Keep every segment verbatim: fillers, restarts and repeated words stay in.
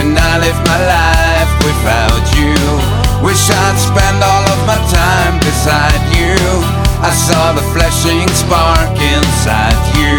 can I live my life without you? Wish I'd spend all of my time beside you. I saw the flashing spark inside you.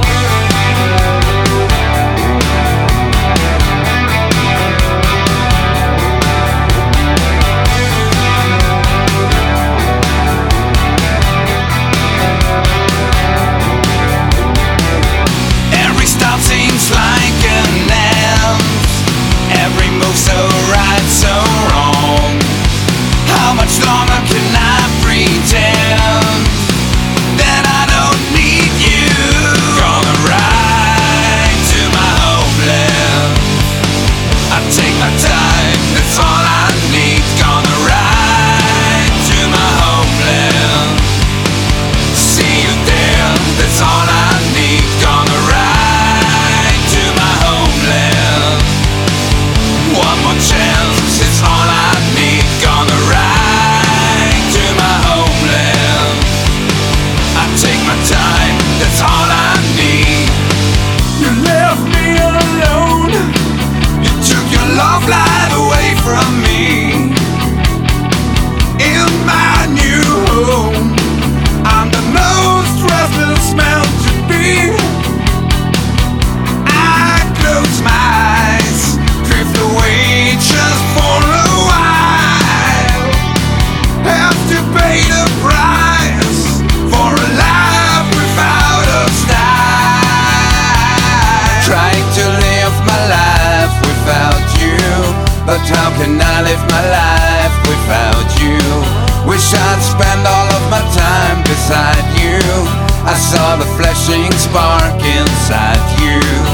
But how can I live my life without you? Wish I'd spend all of my time beside you. I saw the flashing spark inside you.